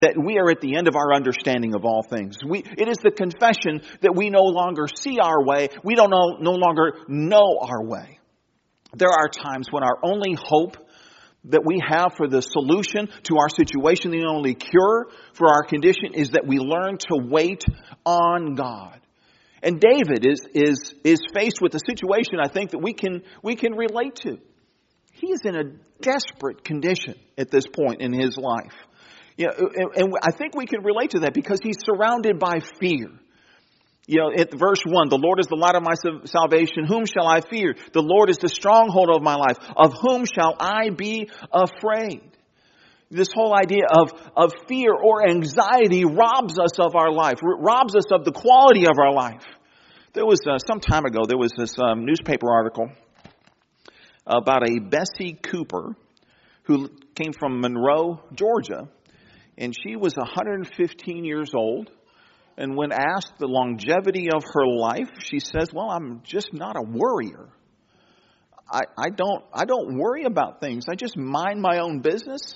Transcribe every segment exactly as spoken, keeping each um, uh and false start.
that we are at the end of our understanding of all things. We, it is the confession that we no longer see our way. We don't know, no longer know our way. There are times when our only hope that we have for the solution to our situation, the only cure for our condition, is that we learn to wait on God. And David is is is faced with a situation, I think, that we can we can relate to. He is in a desperate condition at this point in his life. You know, and, and I think we can relate to that because he's surrounded by fear. You know, at verse one, the Lord is the light of my salvation. Whom shall I fear? The Lord is the stronghold of my life. Of whom shall I be afraid? This whole idea of, of fear or anxiety robs us of our life, robs us of the quality of our life. There was, uh, some time ago, there was this um, newspaper article about a Bessie Cooper who came from Monroe, Georgia. And she was one hundred fifteen years old. And when asked the longevity of her life, she says, well, I'm just not a worrier. I, I don't I don't worry about things. I just mind my own business.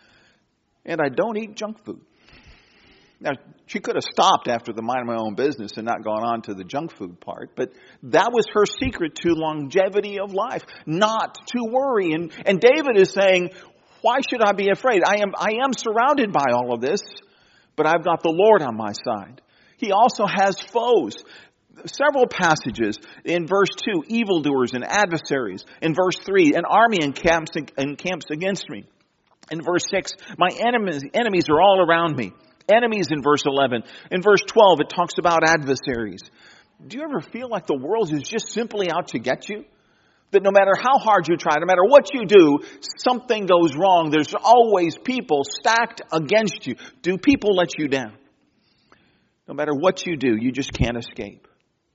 And I don't eat junk food. Now, she could have stopped after the mind my own business and not gone on to the junk food part. But that was her secret to longevity of life, not to worry. And, and David is saying, why should I be afraid? I am, I am surrounded by all of this, but I've got the Lord on my side. He also has foes. Several passages in verse two, evildoers and adversaries. In verse three, an army encamps, encamps against me. In verse six, my enemies, enemies are all around me. Enemies in verse eleven. In verse twelve, it talks about adversaries. Do you ever feel like the world is just simply out to get you? That no matter how hard you try, no matter what you do, something goes wrong. There's always people stacked against you. Do people let you down? No matter what you do, you just can't escape.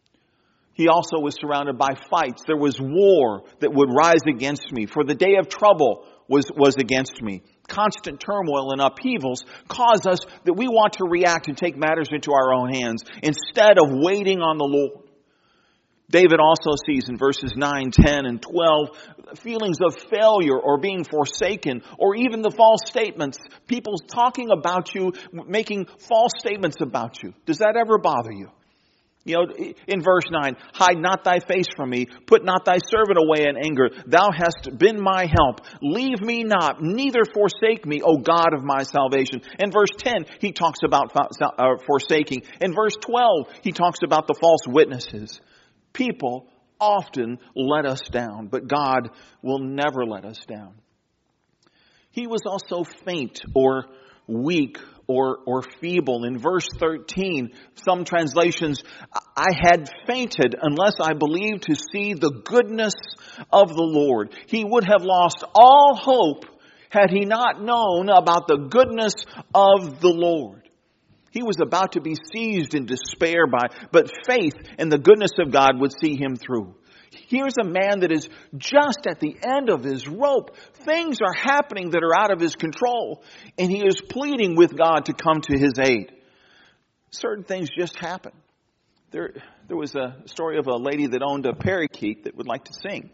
He also was surrounded by fights. There was war that would rise against me. For the day of trouble was, was against me. Constant turmoil and upheavals cause us that we want to react and take matters into our own hands instead of waiting on the Lord. David also sees in verses nine, ten, and twelve feelings of failure or being forsaken or even the false statements. People talking about you, making false statements about you. Does that ever bother you? You know, in verse nine, hide not thy face from me, put not thy servant away in anger. Thou hast been my help. Leave me not, neither forsake me, O God of my salvation. In verse ten, he talks about forsaking. In verse twelve, he talks about the false witnesses. People often let us down, but God will never let us down. He was also faint or weak or or feeble. In verse thirteen, some translations, I had fainted unless I believed to see the goodness of the Lord. He would have lost all hope had he not known about the goodness of the Lord. He was about to be seized in despair by, but faith and the goodness of God would see him through. Here's a man that is just at the end of his rope. Things are happening that are out of his control. And he is pleading with God to come to his aid. Certain things just happen. There, there was a story of a lady that owned a parakeet that would like to sing.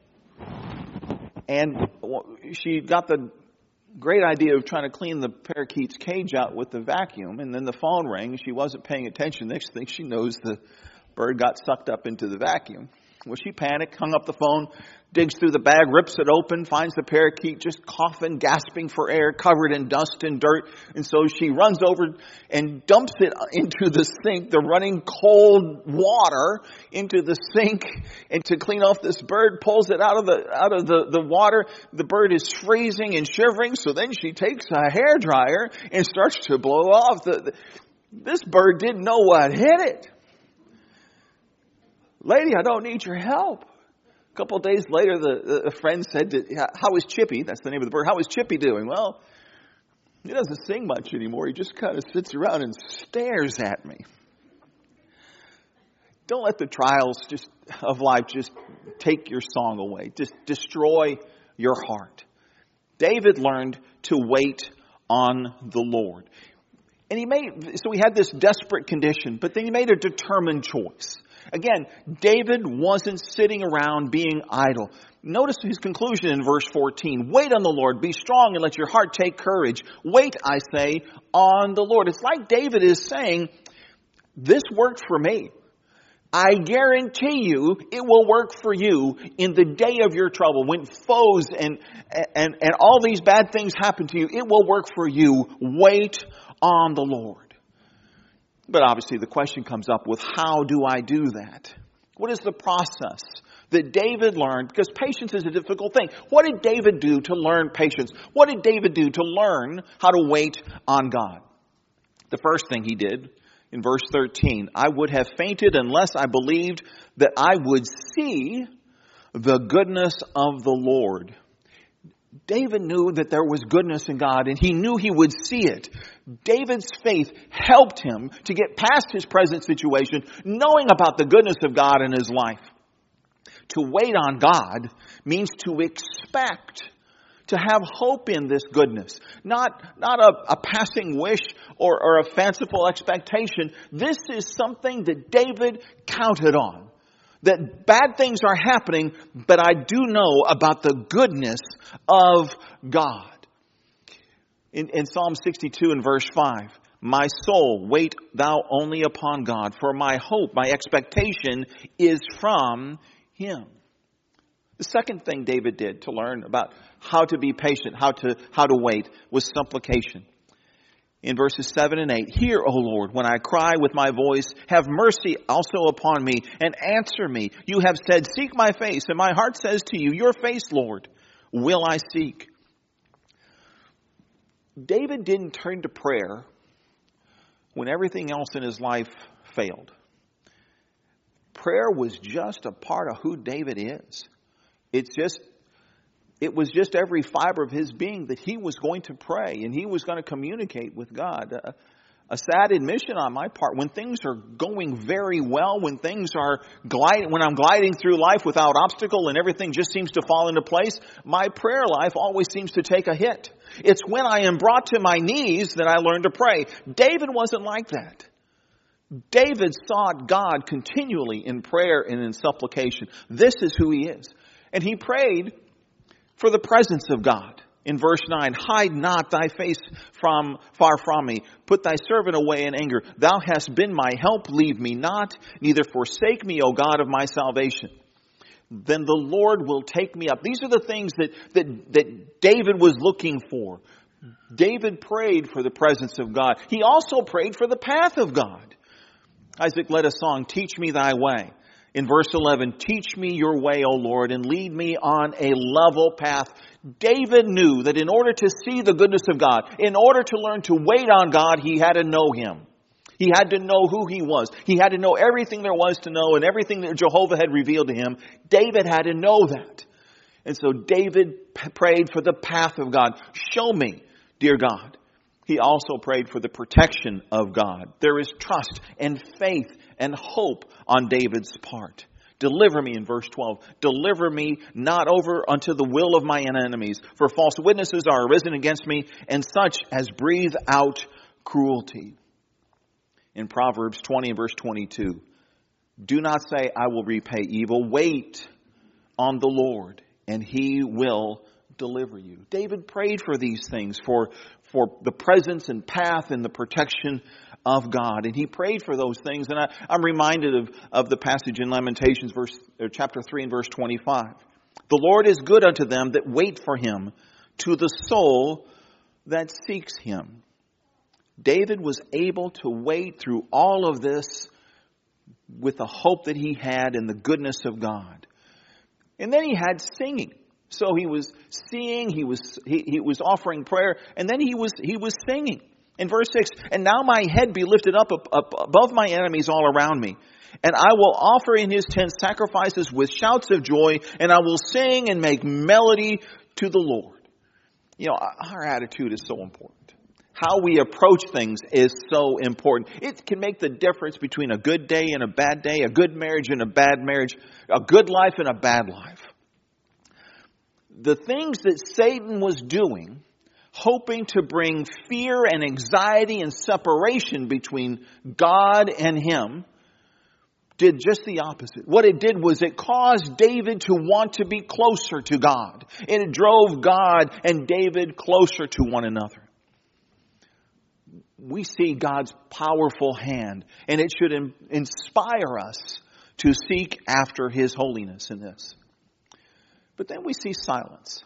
And she got the great idea of trying to clean the parakeet's cage out with the vacuum. And then the phone rang. She wasn't paying attention. Next thing she knows, the bird got sucked up into the vacuum. Well, she panicked, hung up the phone, digs through the bag, rips it open, finds the parakeet just coughing, gasping for air, covered in dust and dirt. And so she runs over and dumps it into the sink, the running cold water into the sink, and to clean off this bird, pulls it out of the out of the, the water. The bird is freezing and shivering. So then she takes a hairdryer and starts to blow off the, the this bird didn't know what hit it. Lady, I don't need your help. A couple of days later, the, the friend said, to, how is Chippy? That's the name of the bird. How is Chippy doing? Well, he doesn't sing much anymore. He just kind of sits around and stares at me. Don't let the trials just of life just take your song away. Just destroy your heart. David learned to wait on the Lord. And he made, so he had this desperate condition, but then he made a determined choice. Again, David wasn't sitting around being idle. Notice his conclusion in verse fourteen. Wait on the Lord, be strong and let your heart take courage. Wait, I say, on the Lord. It's like David is saying, this worked for me. I guarantee you it will work for you in the day of your trouble. When foes and, and, and all these bad things happen to you, it will work for you. Wait on the Lord. But obviously the question comes up with, how do I do that? What is the process that David learned? Because patience is a difficult thing. What did David do to learn patience? What did David do to learn how to wait on God? The first thing he did, in verse thirteen, I would have fainted unless I believed that I would see the goodness of the Lord. David knew that there was goodness in God, and he knew he would see it. David's faith helped him to get past his present situation, knowing about the goodness of God in his life. To wait on God means to expect, to have hope in this goodness. Not, not a, a passing wish or, or a fanciful expectation. This is something that David counted on. That bad things are happening, but I do know about the goodness of God. In, in Psalm sixty-two and verse five, my soul, wait thou only upon God, for my hope, my expectation is from Him. The second thing David did to learn about how to be patient, how to, how to wait, was supplication. In verses seven and eight, hear, O Lord, when I cry with my voice, have mercy also upon me, and answer me. You have said, seek my face, and my heart says to you, your face, Lord, will I seek. David didn't turn to prayer when everything else in his life failed. Prayer was just a part of who David is. It's just It was just every fiber of his being that he was going to pray and he was going to communicate with God. A, a sad admission on my part, when things are going very well, when things are gliding, when I'm gliding through life without obstacle and everything just seems to fall into place, my prayer life always seems to take a hit. It's when I am brought to my knees that I learn to pray. David wasn't like that. David sought God continually in prayer and in supplication. This is who he is. And he prayed for the presence of God. In verse nine, hide not thy face from far from me. Put thy servant away in anger. Thou hast been my help. Leave me not, neither forsake me, O God of my salvation. Then the Lord will take me up. These are the things that, that, that David was looking for. David prayed for the presence of God. He also prayed for the path of God. Isaac led a song, Teach Me Thy Way. In verse eleven, teach me your way, O Lord, and lead me on a level path. David knew that in order to see the goodness of God, in order to learn to wait on God, he had to know Him. He had to know who He was. He had to know everything there was to know and everything that Jehovah had revealed to him. David had to know that. And so David p- prayed for the path of God. Show me, dear God. He also prayed for the protection of God. There is trust and faith and hope on David's part. Deliver me, in verse twelve. Deliver me not over unto the will of my enemies. For false witnesses are arisen against me, and such as breathe out cruelty. In Proverbs twenty and verse twenty-two. Do not say, I will repay evil. Wait on the Lord, and He will deliver you. David prayed for these things, for, for the presence and path and the protection of God. And he prayed for those things. And I, I'm reminded of, of the passage in Lamentations, verse, or chapter three and verse twenty-five. The Lord is good unto them that wait for Him, to the soul that seeks Him. David was able to wait through all of this with the hope that he had in the goodness of God. And then he had singing. So he was seeing, he was he, he was offering prayer, and then he was he was singing. In verse six, and now my head be lifted up, up, up above my enemies all around me. And I will offer in His tent sacrifices with shouts of joy, and I will sing and make melody to the Lord. You know, our attitude is so important. How we approach things is so important. It can make the difference between a good day and a bad day, a good marriage and a bad marriage, a good life and a bad life. The things that Satan was doing, hoping to bring fear and anxiety and separation between God and him, did just the opposite. What it did was it caused David to want to be closer to God. And it drove God and David closer to one another. We see God's powerful hand, and it should in- inspire us to seek after His holiness in this. But then we see silence.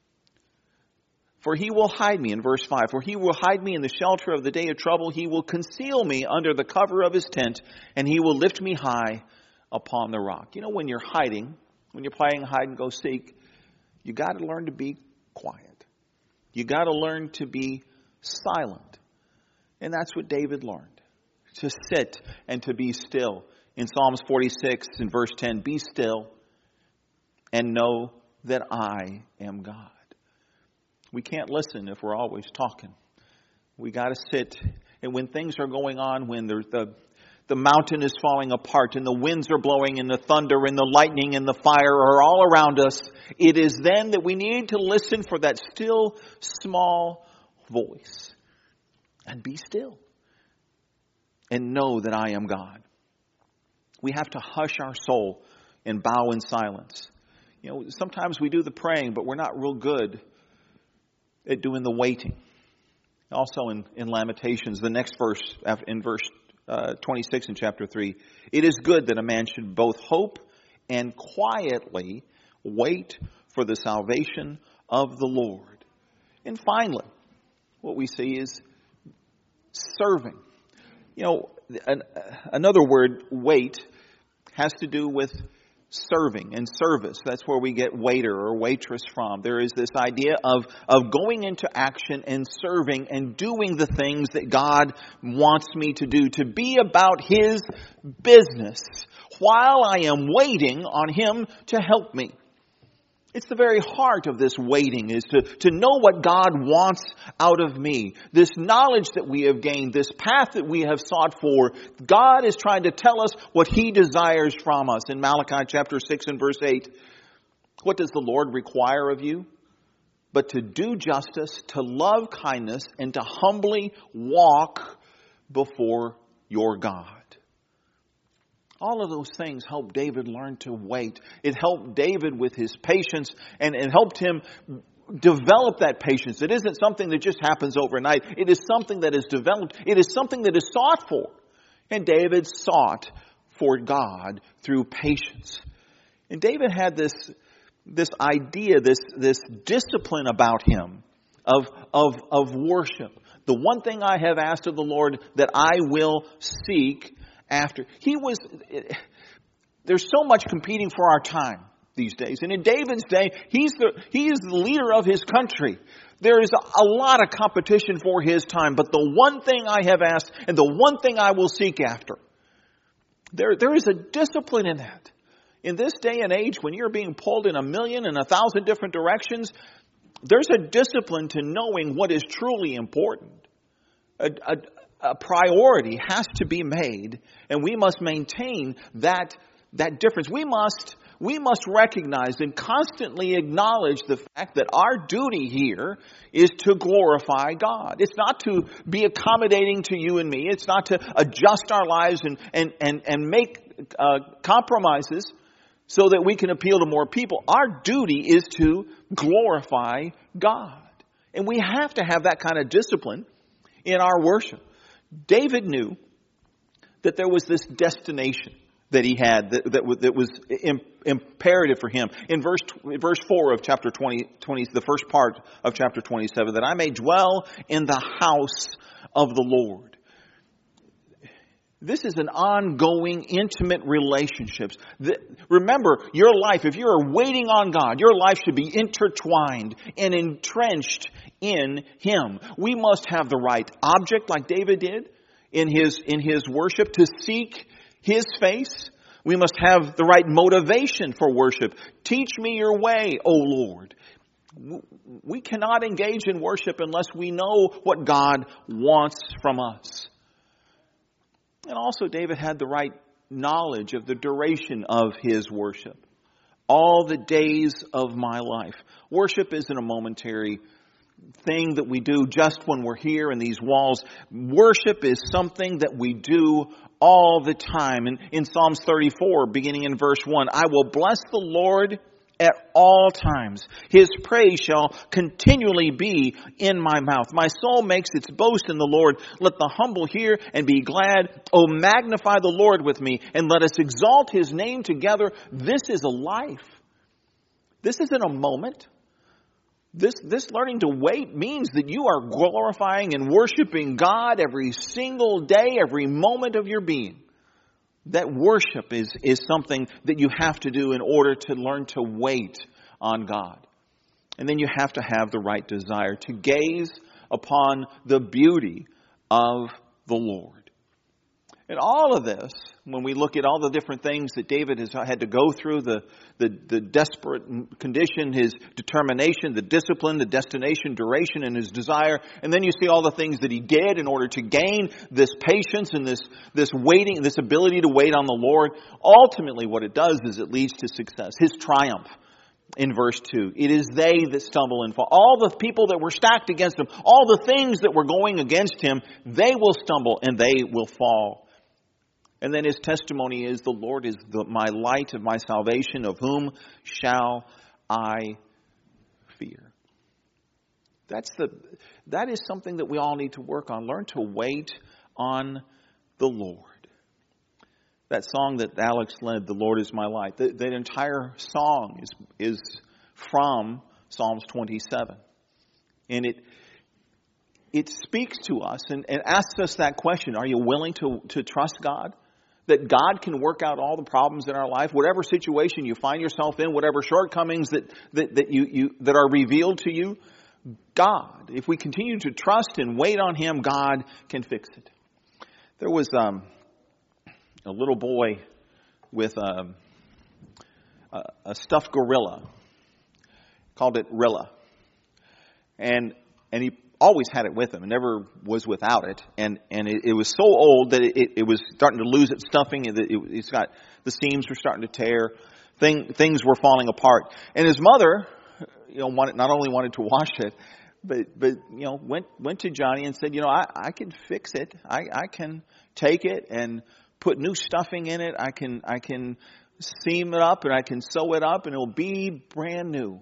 For He will hide me, in verse five, for He will hide me in the shelter of the day of trouble. He will conceal me under the cover of His tent, and He will lift me high upon the rock. You know, when you're hiding, when you're playing hide and go seek, you got to learn to be quiet. You got to learn to be silent. And that's what David learned, to sit and to be still. In Psalms forty-six, in verse ten, be still and know that I am God. We can't listen if we're always talking. We got to sit. And when things are going on, when the, the, the mountain is falling apart and the winds are blowing and the thunder and the lightning and the fire are all around us, it is then that we need to listen for that still, small voice. And be still. And know that I am God. We have to hush our soul and bow in silence. You know, sometimes we do the praying, but we're not real good at doing the waiting. Also in, in Lamentations, the next verse, in verse uh, twenty-six in chapter three, it is good that a man should both hope and quietly wait for the salvation of the Lord. And finally, what we see is serving. You know, an, another word, wait, has to do with serving and service. That's where we get waiter or waitress from. There is this idea of, of going into action and serving and doing the things that God wants me to do, to be about His business while I am waiting on Him to help me. It's the very heart of this waiting, is to, to know what God wants out of me. This knowledge that we have gained, this path that we have sought for, God is trying to tell us what He desires from us. In Malachi chapter six and verse eight, what does the Lord require of you? But to do justice, to love kindness, and to humbly walk before your God. All of those things helped David learn to wait. It helped David with his patience, and it helped him develop that patience. It isn't something that just happens overnight. It is something that is developed. It is something that is sought for. And David sought for God through patience. And David had this, this idea, this, this discipline about him of, of, of worship. The one thing I have asked of the Lord that I will seek after. He was, there's so much competing for our time these days. And in David's day, he's the, he is the leader of his country. There is a, a lot of competition for his time. But the one thing I have asked and the one thing I will seek after, there, there is a discipline in that. In this day and age, when you're being pulled in a million and a thousand different directions, there's a discipline to knowing what is truly important. A, a, A priority has to be made, and we must maintain that, that difference. We must, we must recognize and constantly acknowledge the fact that our duty here is to glorify God. It's not to be accommodating to you and me. It's not to adjust our lives and, and, and, and make uh, compromises so that we can appeal to more people. Our duty is to glorify God. And we have to have that kind of discipline in our worship. David knew that there was this destination that he had that, that, that was im- imperative for him. In verse verse four of chapter twenty, twenty, the first part of chapter twenty-seven, that I may dwell in the house of the Lord. This is an ongoing, intimate relationships. The, remember, your life, if you are waiting on God, your life should be intertwined and entrenched in Him. We must have the right object, like David did in his, in his worship, to seek His face. We must have the right motivation for worship. Teach me your way, O Lord. We cannot engage in worship unless we know what God wants from us. And also David had the right knowledge of the duration of his worship. All the days of my life. Worship isn't a momentary thing that we do just when we're here in these walls. Worship is something that we do all the time. And in Psalms thirty-four, beginning in verse one, I will bless the Lord at all times. His praise shall continually be in my mouth. My soul makes its boast in the Lord. Let the humble hear and be glad. Oh, magnify the Lord with me, and let us exalt His name together. This is a life. This isn't a moment. This, this learning to wait means that you are glorifying and worshiping God every single day, every moment of your being. That worship is, is something that you have to do in order to learn to wait on God. And then you have to have the right desire to gaze upon the beauty of the Lord. And all of this, when we look at all the different things that David has had to go through, the, the, the desperate condition, his determination, the discipline, the destination, duration, and his desire, and then you see all the things that he did in order to gain this patience and this, this waiting, this ability to wait on the Lord. Ultimately, what it does is it leads to success, his triumph. In verse two, it is they that stumble and fall. All the people that were stacked against him, all the things that were going against him, they will stumble and they will fall. And then his testimony is, the Lord is the, my light of my salvation, of whom shall I fear? That's the, that is something that we all need to work on. Learn to wait on the Lord. That song that Alex led, The Lord is my light, that, that entire song is, is from Psalms twenty-seven. And it it speaks to us and, and asks us that question, are you willing to, to trust God? That God can work out all the problems in our life, whatever situation you find yourself in, whatever shortcomings that, that, that you, you that are revealed to you, God, if we continue to trust and wait on Him, God can fix it. There was um, a little boy with a, a, a stuffed gorilla, called it Rilla, and and he always had it with him and never was without it. And, and it, it was so old that it, it was starting to lose its stuffing. It, it, it's got, the seams were starting to tear. Thing, things were falling apart. And his mother, you know, wanted, not only wanted to wash it, but, but, you know, went, went to Johnny and said, you know, I, I can fix it. I, I can take it and put new stuffing in it. I can, I can seam it up and I can sew it up and it'll be brand new.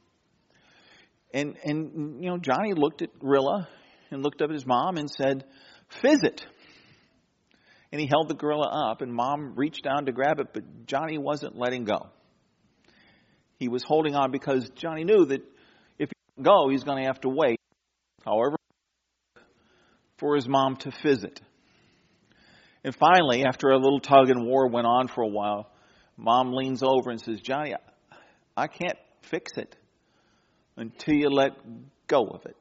And, and you know, Johnny looked at Rilla and looked up at his mom and said, fizz it. And he held the gorilla up and Mom reached down to grab it, but Johnny wasn't letting go. He was holding on because Johnny knew that if he didn't go, he's going to have to wait, however, for his mom to fizz it. And finally, after a little tug and war went on for a while, Mom leans over and says, Johnny, I can't fix it until you let go of it.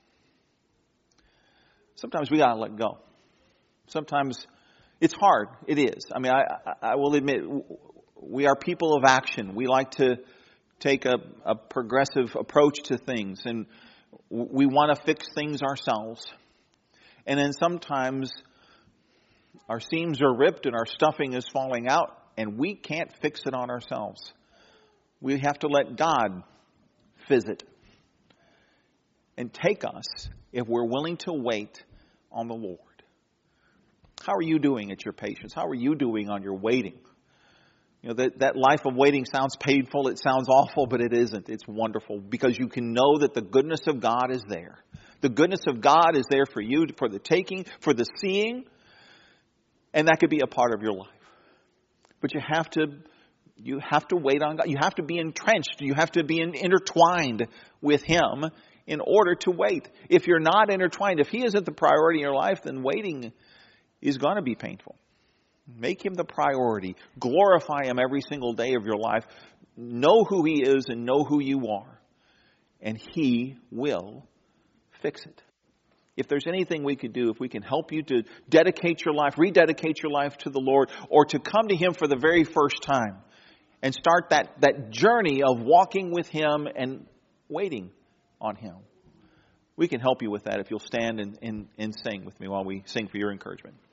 Sometimes we got to let go. Sometimes it's hard. It is. I mean, I, I will admit, we are people of action. We like to take a, a progressive approach to things, and we want to fix things ourselves. And then sometimes our seams are ripped and our stuffing is falling out, and we can't fix it on ourselves. We have to let God visit and take us if we're willing to wait on the Lord. How are you doing at your patience? How are you doing on your waiting? You know, that, that life of waiting sounds painful, it sounds awful, but it isn't. It's wonderful because you can know that the goodness of God is there. The goodness of God is there for you, for the taking, for the seeing, and that could be a part of your life. But you have to You have to wait on God. You have to be entrenched. You have to be intertwined with Him in order to wait. If you're not intertwined, if He isn't the priority in your life, then waiting is going to be painful. Make Him the priority. Glorify Him every single day of your life. Know who He is and know who you are. And He will fix it. If there's anything we could do, if we can help you to dedicate your life, rededicate your life to the Lord, or to come to Him for the very first time, and start that, that journey of walking with Him and waiting on Him. We can help you with that if you'll stand and, and, and sing with me while we sing for your encouragement.